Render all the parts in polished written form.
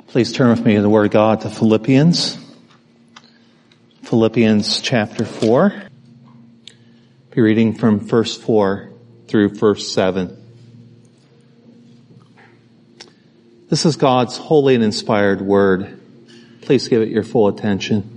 Please turn with me to the Word of God to Philippians. Philippians chapter 4. Be reading from verse 4 through verse 7. This is God's holy and inspired Word. Please give it your full attention.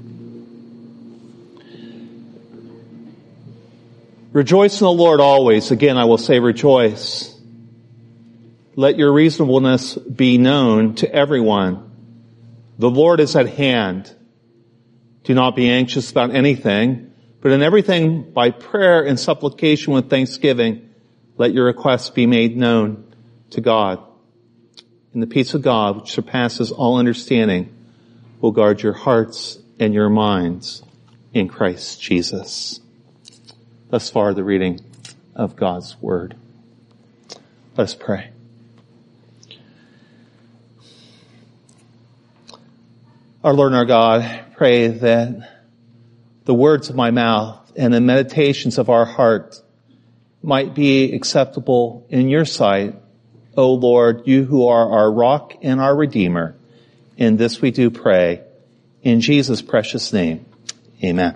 Rejoice in the Lord always. Again, I will say rejoice. Let your reasonableness be known to everyone. The Lord is at hand. Do not be anxious about anything, but in everything by prayer and supplication with thanksgiving, let your requests be made known to God. And the peace of God, which surpasses all understanding, will guard your hearts and your minds in Christ Jesus. Thus far, the reading of God's Word. Let us pray. Our Lord and our God, pray that the words of my mouth and the meditations of our heart might be acceptable in your sight, O Lord, you who are our rock and our Redeemer. In this we do pray, in Jesus' precious name. Amen.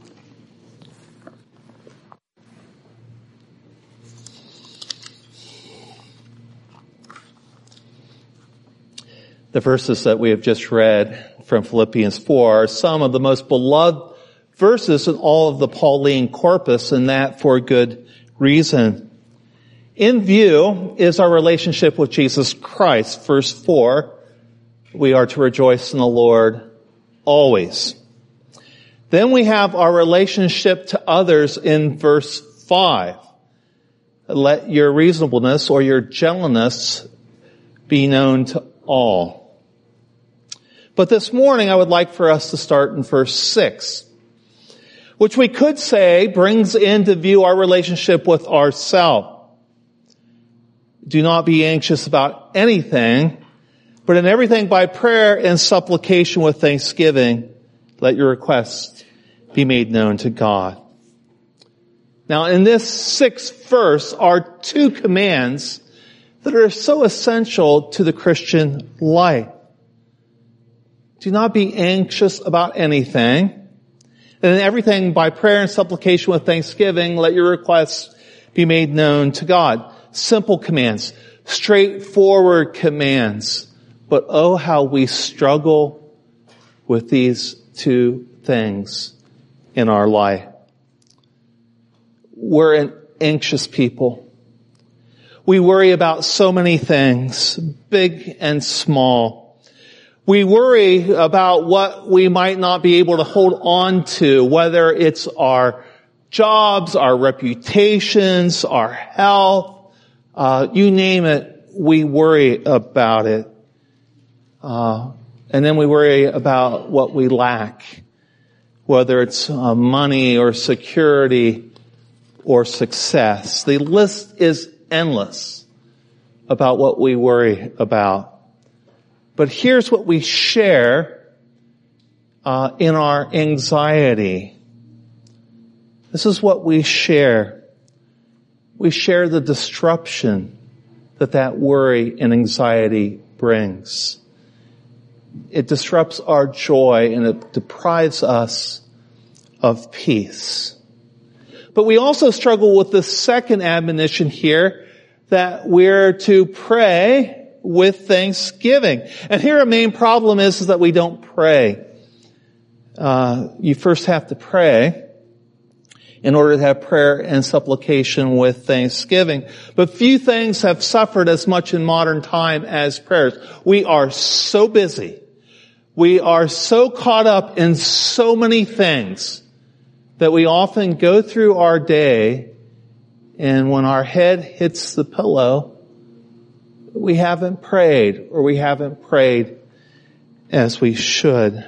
The verses that we have just read from Philippians 4 are some of the most beloved verses in all of the Pauline corpus, and that for good reason. In view is our relationship with Jesus Christ. Verse 4, we are to rejoice in the Lord always. Then we have our relationship to others in verse 5. Let your reasonableness or your gentleness be known to all. But this morning I would like for us to start in verse 6, which we could say brings into view our relationship with ourselves. Do not be anxious about anything, but in everything by prayer and supplication with thanksgiving, let your requests be made known to God. Now in this 6th verse are two commands that are so essential to the Christian life. Do not be anxious about anything. And in everything by prayer and supplication with thanksgiving, let your requests be made known to God. Simple commands, straightforward commands. But oh, how we struggle with these two things in our life. We're an anxious people. We worry about so many things, big and small. We worry about what we might not be able to hold on to, whether it's our jobs, our reputations, our health, you name it, we worry about it. And then we worry about what we lack, whether it's money or security or success. The list is endless about what we worry about. But here's what we share in our anxiety. This is what we share. We share the disruption that worry and anxiety brings. It disrupts our joy and it deprives us of peace. But we also struggle with the second admonition here, that we're to pray with thanksgiving. And here a main problem is that we don't pray. You first have to pray in order to have prayer and supplication with thanksgiving. But few things have suffered as much in modern time as prayers. We are so busy. We are so caught up in so many things that we often go through our day, and when our head hits the pillow, we haven't prayed, or we haven't prayed as we should.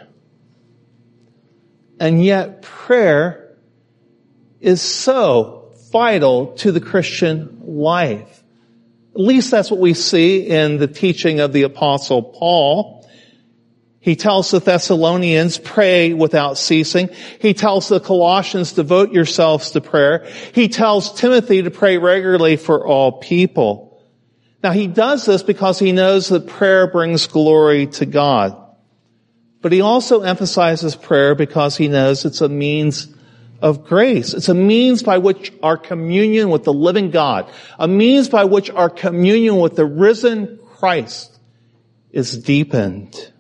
And yet prayer is so vital to the Christian life. At least that's what we see in the teaching of the Apostle Paul. He tells the Thessalonians, pray without ceasing. He tells the Colossians, devote yourselves to prayer. He tells Timothy to pray regularly for all people. Now, he does this because he knows that prayer brings glory to God. But he also emphasizes prayer because he knows it's a means of grace. It's a means by which our communion with the living God, a means by which our communion with the risen Christ is deepened.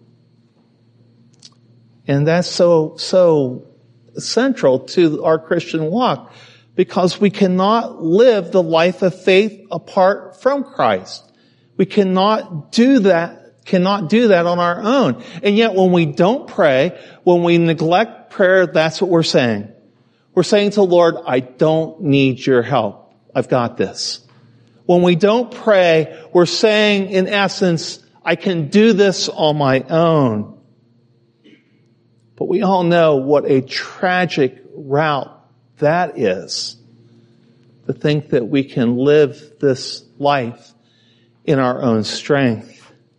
And that's so central to our Christian walk, because we cannot live the life of faith apart from Christ. We cannot do that on our own. And yet when we don't pray, when we neglect prayer, that's what we're saying. We're saying to the Lord, I don't need your help. I've got this. When we don't pray, we're saying, in essence, I can do this on my own. But we all know what a tragic route that is, to think that we can live this life in our own strength.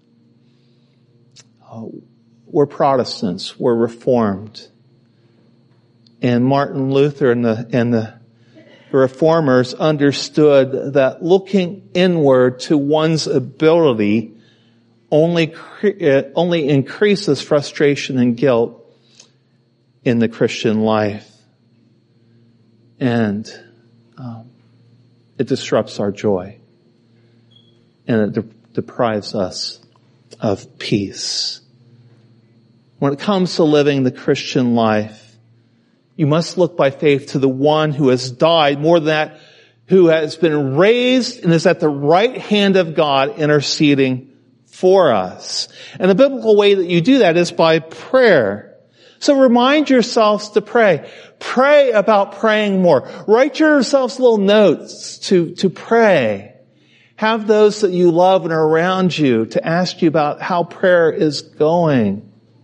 We're Protestants. We're Reformed. And Martin Luther and the Reformers understood that looking inward to one's ability only increases frustration and guilt in the Christian life. And it disrupts our joy. And it deprives us of peace. When it comes to living the Christian life, you must look by faith to the one who has died, more than that, who has been raised and is at the right hand of God interceding for us. And the biblical way that you do that is by prayer. So remind yourselves to pray. Pray about praying more. Write yourselves little notes to pray. Have those that you love and are around you to ask you about how prayer is going.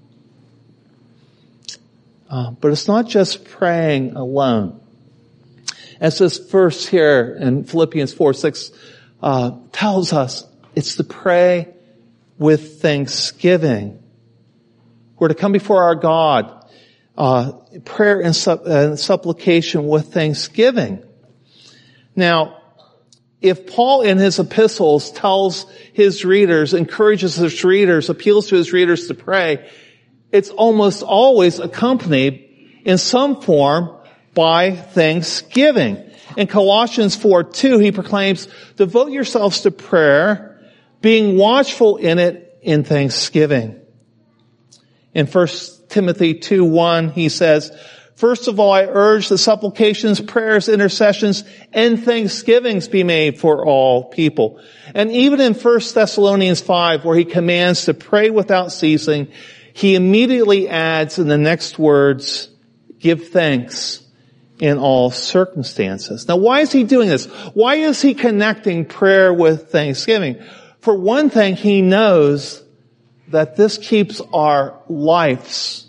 But it's not just praying alone. As this verse here in Philippians 4:6 tells us, it's to pray with thanksgiving. We're to come before our God, prayer and supplication with thanksgiving. Now, if Paul in his epistles tells his readers, encourages his readers, appeals to his readers to pray, it's almost always accompanied in some form by thanksgiving. In Colossians 4:2, he proclaims, devote yourselves to prayer, being watchful in it in thanksgiving. In 1 Timothy 2:1, he says, first of all, I urge that supplications, prayers, intercessions, and thanksgivings be made for all people. And even in 1 Thessalonians 5, where he commands to pray without ceasing, he immediately adds in the next words, give thanks in all circumstances. Now, why is he doing this? Why is he connecting prayer with thanksgiving? For one thing, he knows that this keeps our lives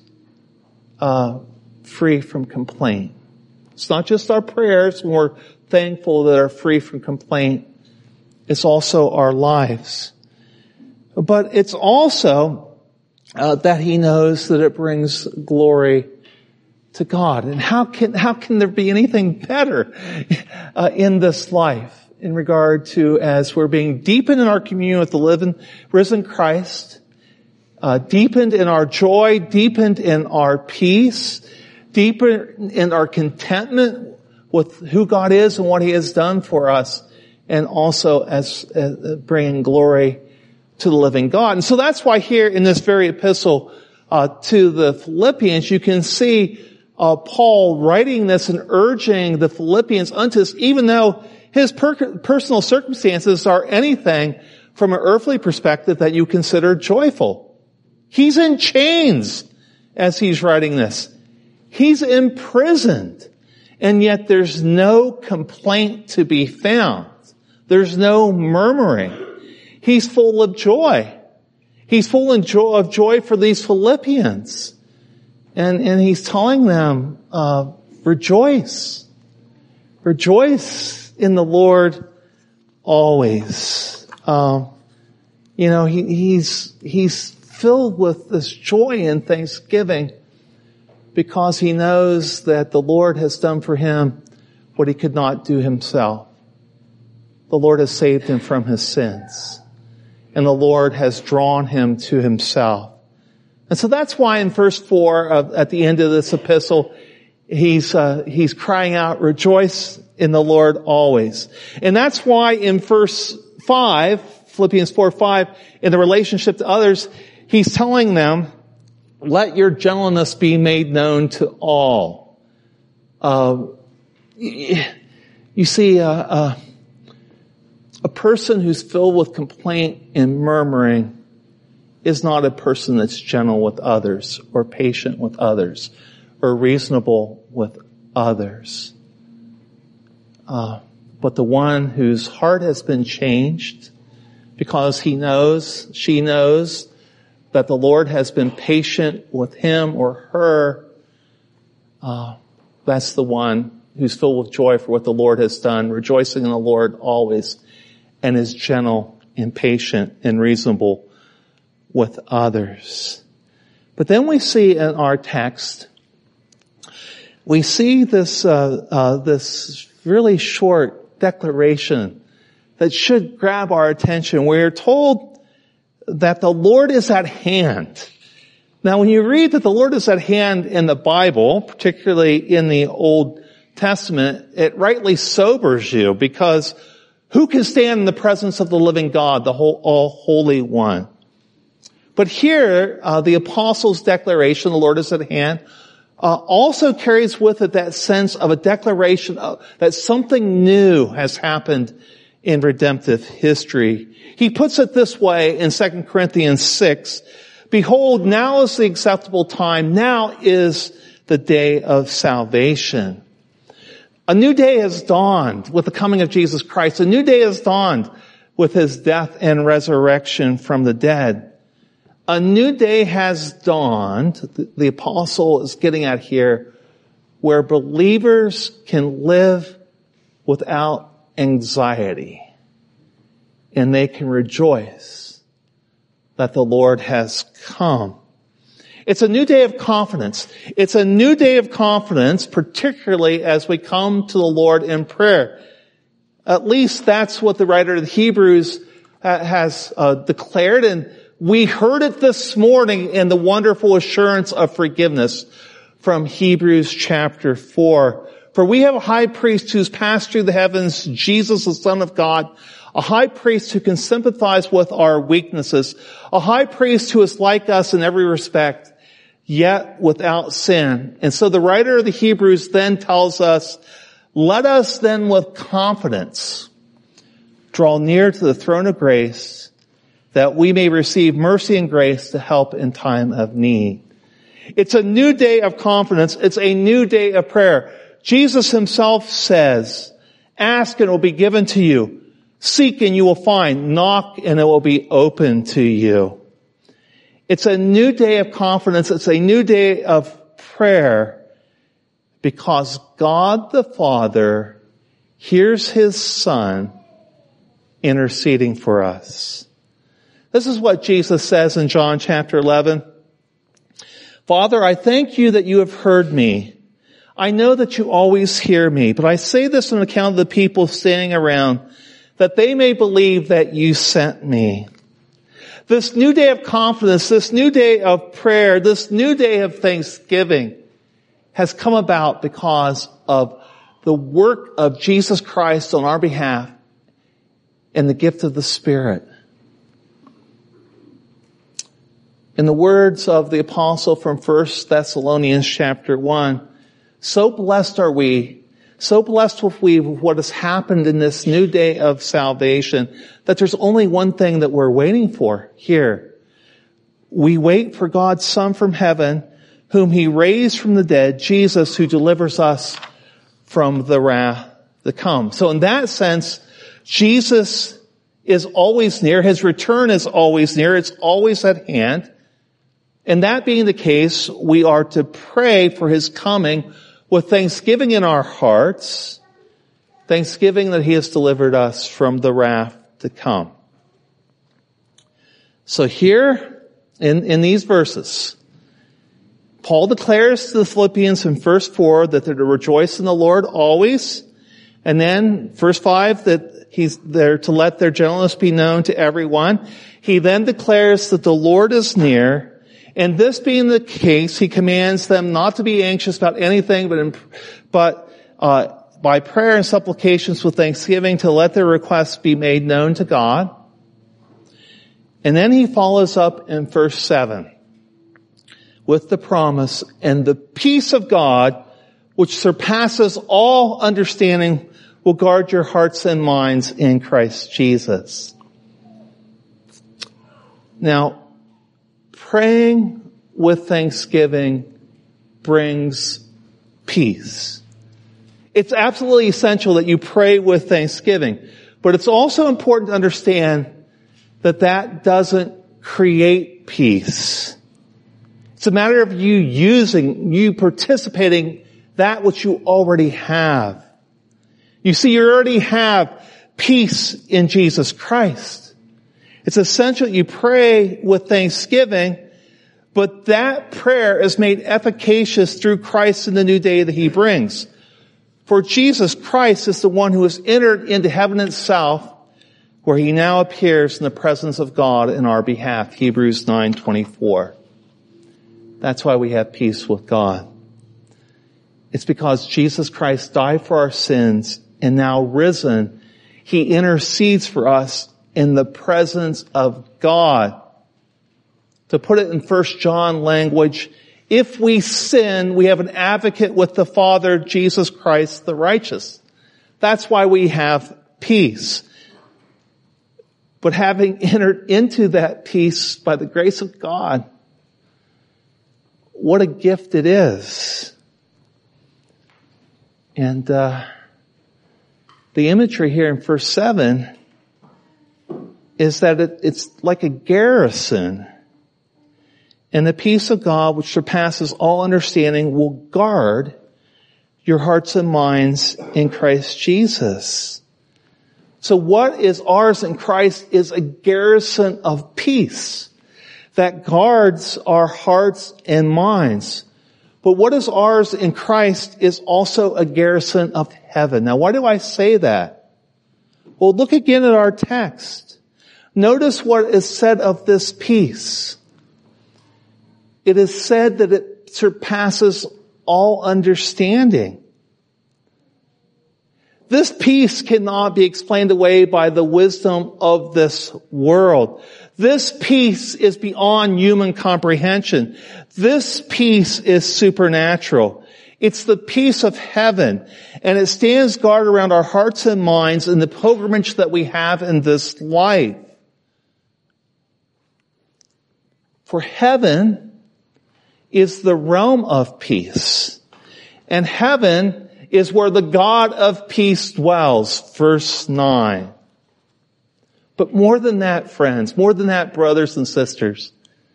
free from complaint. It's not just our prayers when we're thankful that are free from complaint. It's also our lives. But it's also that he knows that it brings glory to God. And how can there be anything better in this life in regard to, as we're being deepened in our communion with the living, risen Christ, deepened in our joy, deepened in our peace, deepened in our contentment with who God is and what he has done for us, and also as bringing glory to the living God. And so that's why here in this very epistle to the Philippians, you can see Paul writing this and urging the Philippians unto this, even though his personal circumstances are anything from an earthly perspective that you consider joyful. He's in chains as he's writing this. He's imprisoned. And yet there's no complaint to be found. There's no murmuring. He's full of joy. He's full of joy for these Philippians. And he's telling them, rejoice. Rejoice in the Lord always. He's filled with this joy and thanksgiving because he knows that the Lord has done for him what he could not do himself. the Lord has saved him from his sins. And the Lord has drawn him to himself. And so that's why in verse 4, at the end of this epistle, he's crying out, rejoice in the Lord always. And that's why in verse 5, Philippians 4:5, in the relationship to others, he's telling them, let your gentleness be made known to all. You see, a person who's filled with complaint and murmuring is not a person that's gentle with others or patient with others or reasonable with others. But the one whose heart has been changed because she knows that the Lord has been patient with him or her, that's the one who's filled with joy for what the Lord has done, rejoicing in the Lord always, and is gentle and patient and reasonable with others. But then we see in our text, we see this really short declaration that should grab our attention. We're told that the Lord is at hand. Now, when you read that the Lord is at hand in the Bible, particularly in the Old Testament, it rightly sobers you, because who can stand in the presence of the living God, the all Holy One? But here, the apostles' declaration, the Lord is at hand, also carries with it that sense of a declaration that something new has happened in redemptive history. He puts it this way in 2 Corinthians 6, behold, now is the acceptable time, now is the day of salvation. A new day has dawned with the coming of Jesus Christ. A new day has dawned with his death and resurrection from the dead. A new day has dawned, the apostle is getting at here, where believers can live without anxiety. And they can rejoice that the Lord has come. It's a new day of confidence. It's a new day of confidence, particularly as we come to the Lord in prayer. At least that's what the writer of the Hebrews has declared, and we heard it this morning in the wonderful assurance of forgiveness from Hebrews chapter 4. For we have a high priest who's passed through the heavens, Jesus, the Son of God, a high priest who can sympathize with our weaknesses, a high priest who is like us in every respect, yet without sin. And so the writer of the Hebrews then tells us, let us then with confidence draw near to the throne of grace, that we may receive mercy and grace to help in time of need. It's a new day of confidence. It's a new day of prayer. Jesus himself says, ask and it will be given to you. Seek and you will find. Knock and it will be open to you. It's a new day of confidence. It's a new day of prayer because God the Father hears his Son interceding for us. This is what Jesus says in John chapter 11. Father, I thank you that you have heard me. I know that you always hear me, but I say this on account of the people standing around, that they may believe that you sent me. This new day of confidence, this new day of prayer, this new day of thanksgiving has come about because of the work of Jesus Christ on our behalf and the gift of the Spirit. In the words of the apostle from 1 Thessalonians chapter 1, so blessed are we, so blessed with what has happened in this new day of salvation, that there's only one thing that we're waiting for here. We wait for God's Son from heaven, whom he raised from the dead, Jesus, who delivers us from the wrath to come. So in that sense, Jesus is always near. His return is always near. It's always at hand. And that being the case, we are to pray for his coming with thanksgiving in our hearts, thanksgiving that he has delivered us from the wrath to come. So here, in these verses, Paul declares to the Philippians in verse 4 that they're to rejoice in the Lord always. And then verse 5 that He's there to let their gentleness be known to everyone. He then declares that the Lord is near. And this being the case, he commands them not to be anxious about anything, but by prayer and supplications with thanksgiving to let their requests be made known to God. And then he follows up in verse 7 with the promise, and the peace of God, which surpasses all understanding, will guard your hearts and minds in Christ Jesus. Now, praying with thanksgiving brings peace. It's absolutely essential that you pray with thanksgiving, but it's also important to understand that that doesn't create peace. It's a matter of you participating that which you already have. You see, you already have peace in Jesus Christ. It's essential you pray with thanksgiving, but that prayer is made efficacious through Christ in the new day that he brings. For Jesus Christ is the one who has entered into heaven itself, where he now appears in the presence of God in our behalf. Hebrews 9:24. That's why we have peace with God. It's because Jesus Christ died for our sins and now risen, he intercedes for us in the presence of God. To put it in 1 John language, if we sin, we have an advocate with the Father, Jesus Christ the righteous. That's why we have peace. But having entered into that peace by the grace of God, what a gift it is. And the imagery here in verse 7 is that it's like a garrison. And the peace of God, which surpasses all understanding, will guard your hearts and minds in Christ Jesus. So what is ours in Christ is a garrison of peace that guards our hearts and minds. But what is ours in Christ is also a garrison of heaven. Now, why do I say that? Well, look again at our text. Notice what is said of this peace. It is said that it surpasses all understanding. This peace cannot be explained away by the wisdom of this world. This peace is beyond human comprehension. This peace is supernatural. It's the peace of heaven, and it stands guard around our hearts and minds in the pilgrimage that we have in this life. For heaven is the realm of peace, and heaven is where the God of peace dwells, verse 9. But more than that, friends, more than that, brothers and sisters,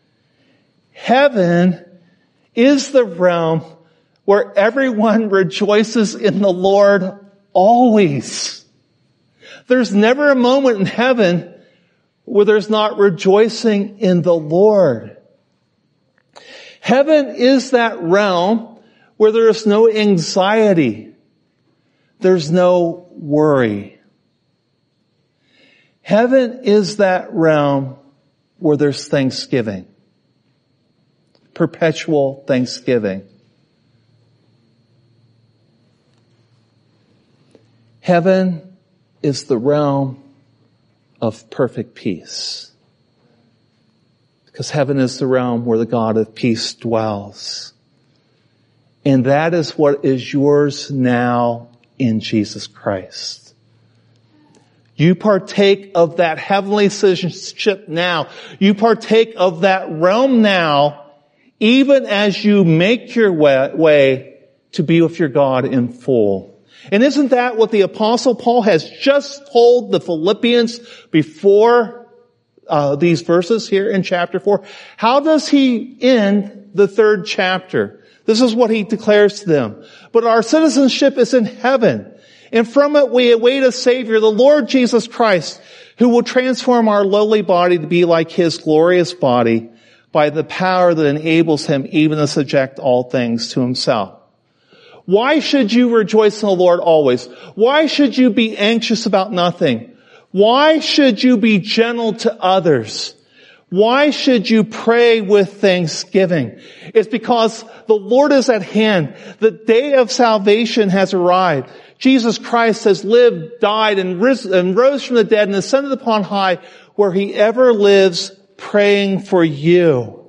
heaven is the realm where everyone rejoices in the Lord always. There's never a moment in heaven where there's not rejoicing in the Lord. Heaven is that realm where there is no anxiety. There's no worry. Heaven is that realm where there's thanksgiving. Perpetual thanksgiving. Heaven is the realm of perfect peace. Because heaven is the realm where the God of peace dwells. And that is what is yours now in Jesus Christ. You partake of that heavenly citizenship now. You partake of that realm now, even as you make your way to be with your God in full. And isn't that what the Apostle Paul has just told the Philippians before these verses here in chapter 4? How does he end the 3rd chapter? This is what he declares to them. But our citizenship is in heaven, and from it we await a Savior, the Lord Jesus Christ, who will transform our lowly body to be like his glorious body by the power that enables him even to subject all things to himself. Why should you rejoice in the Lord always? Why should you be anxious about nothing? Why should you be gentle to others? Why should you pray with thanksgiving? It's because the Lord is at hand. The day of salvation has arrived. Jesus Christ has lived, died, and rose from the dead and ascended upon high, where he ever lives praying for you.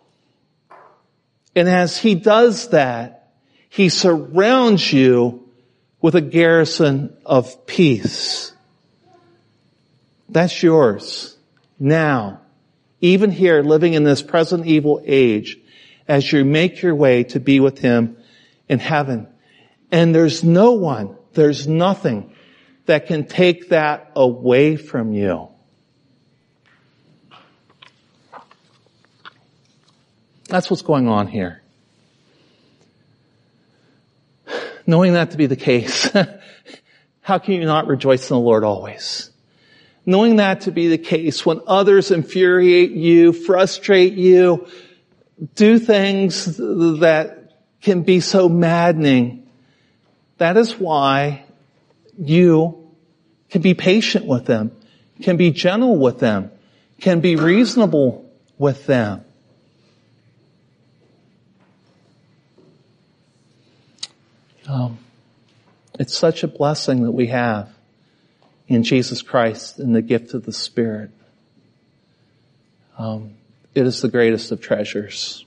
And as he does that, he surrounds you with a garrison of peace. That's yours now, even here, living in this present evil age, as you make your way to be with him in heaven. And there's nothing that can take that away from you. That's what's going on here. Knowing that to be the case, how can you not rejoice in the Lord always? Knowing that to be the case, when others infuriate you, frustrate you, do things that can be so maddening, that is why you can be patient with them, can be gentle with them, can be reasonable with them. It's such a blessing that we have in Jesus Christ and the gift of the Spirit. It is the greatest of treasures.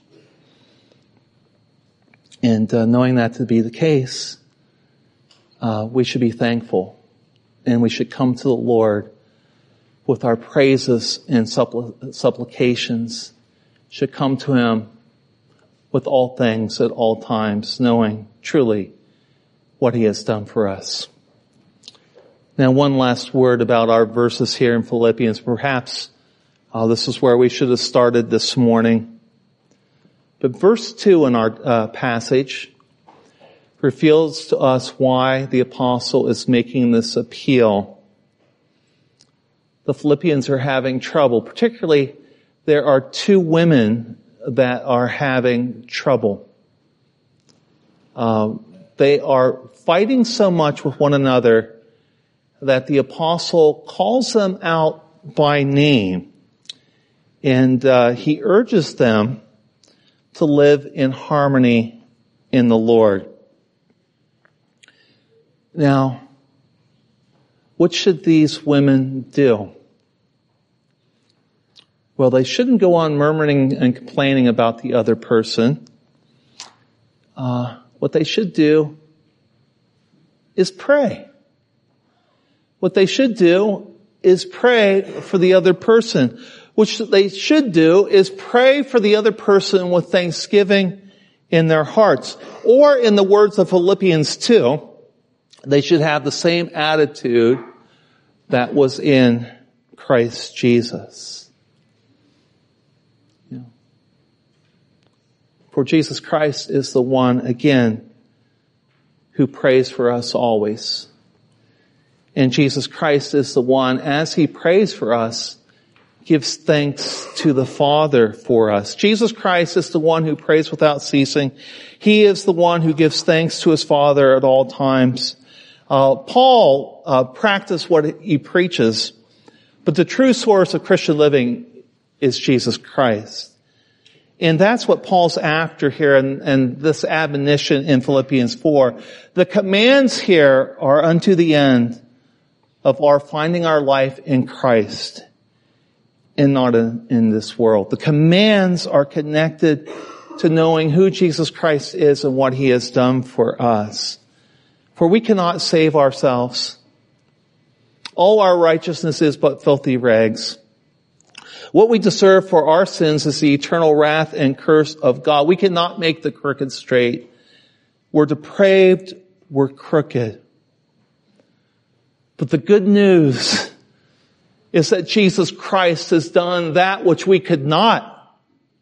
And knowing that to be the case, we should be thankful, and we should come to the Lord with our praises and supplications. Should come to him with all things at all times, knowing truly what he has done for us. Now, one last word about our verses here in Philippians. Perhaps this is where we should have started this morning. But verse 2 in our passage reveals to us why the apostle is making this appeal. The Philippians are having trouble. Particularly, there are two women that are having trouble. They are fighting so much with one another that the apostle calls them out by name. And he urges them to live in harmony in the Lord. Now, what should these women do? Well, they shouldn't go on murmuring and complaining about the other person. What they should do is pray. What they should do is pray for the other person. Which they should do is pray for the other person with thanksgiving in their hearts. Or in the words of Philippians 2, they should have the same attitude that was in Christ Jesus. For Jesus Christ is the one, again, who prays for us always. And Jesus Christ is the one, as he prays for us, gives thanks to the Father for us. Jesus Christ is the one who prays without ceasing. He is the one who gives thanks to his Father at all times. Paul practiced what he preaches, but the true source of Christian living is Jesus Christ. And that's what Paul's after here and this admonition in Philippians 4. The commands here are unto the end of our finding our life in Christ and not in this world. The commands are connected to knowing who Jesus Christ is and what he has done for us. For we cannot save ourselves. All our righteousness is but filthy rags. What we deserve for our sins is the eternal wrath and curse of God. We cannot make the crooked straight. We're depraved. We're crooked. But the good news is that Jesus Christ has done that which we could not.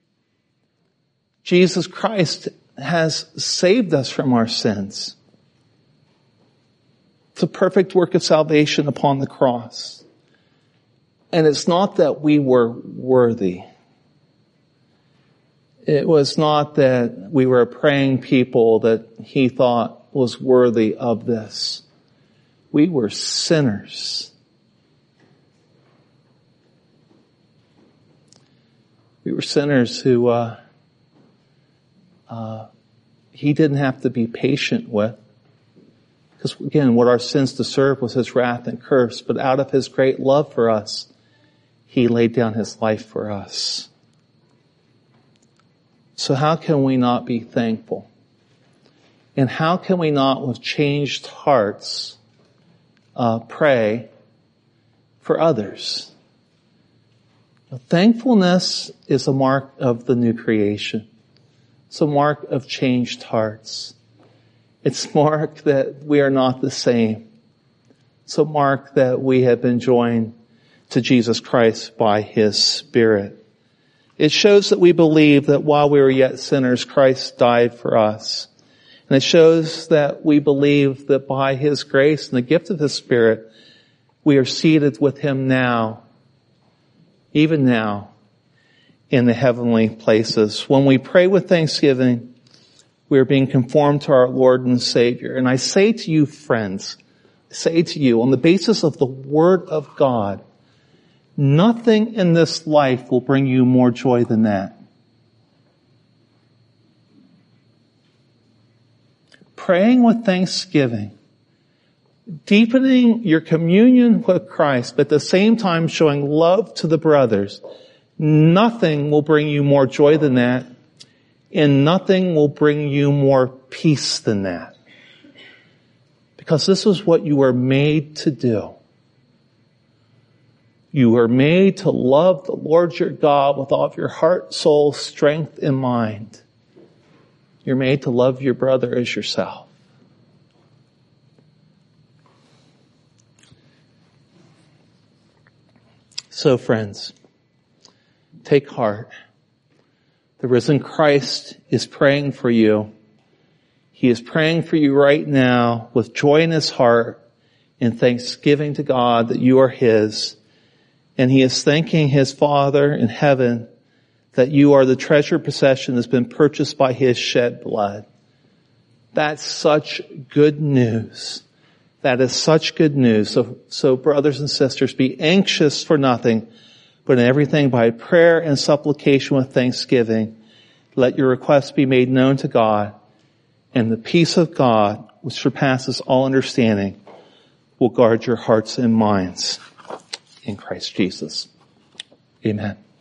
Jesus Christ has saved us from our sins. It's a perfect work of salvation upon the cross. And it's not that we were worthy. It was not that we were a praying people that he thought was worthy of this. We were sinners. We were sinners who he didn't have to be patient with. Because again, what our sins deserved was his wrath and curse. But out of his great love for us, he laid down his life for us. So how can we not be thankful? And how can we not, with changed hearts, pray for others? Thankfulness is a mark of the new creation. It's a mark of changed hearts. It's a mark that we are not the same. It's a mark that we have been joined to Jesus Christ by his Spirit. It shows that we believe that while we were yet sinners, Christ died for us. And it shows that we believe that by his grace and the gift of his Spirit, we are seated with him now, even now, in the heavenly places. When we pray with thanksgiving, we are being conformed to our Lord and Savior. And I say to you, friends, I say to you, on the basis of the Word of God, nothing in this life will bring you more joy than that. Praying with thanksgiving, deepening your communion with Christ, but at the same time showing love to the brothers, nothing will bring you more joy than that, and nothing will bring you more peace than that. Because this is what you were made to do. You are made to love the Lord your God with all of your heart, soul, strength, and mind. You're made to love your brother as yourself. So, friends, take heart. The risen Christ is praying for you. He is praying for you right now with joy in his heart and thanksgiving to God that you are his. And he is thanking his Father in heaven that you are the treasured possession that's been purchased by his shed blood. That's such good news. That is such good news. So brothers and sisters, be anxious for nothing, but in everything by prayer and supplication with thanksgiving, let your requests be made known to God, and the peace of God, which surpasses all understanding, will guard your hearts and minds in Christ Jesus. Amen.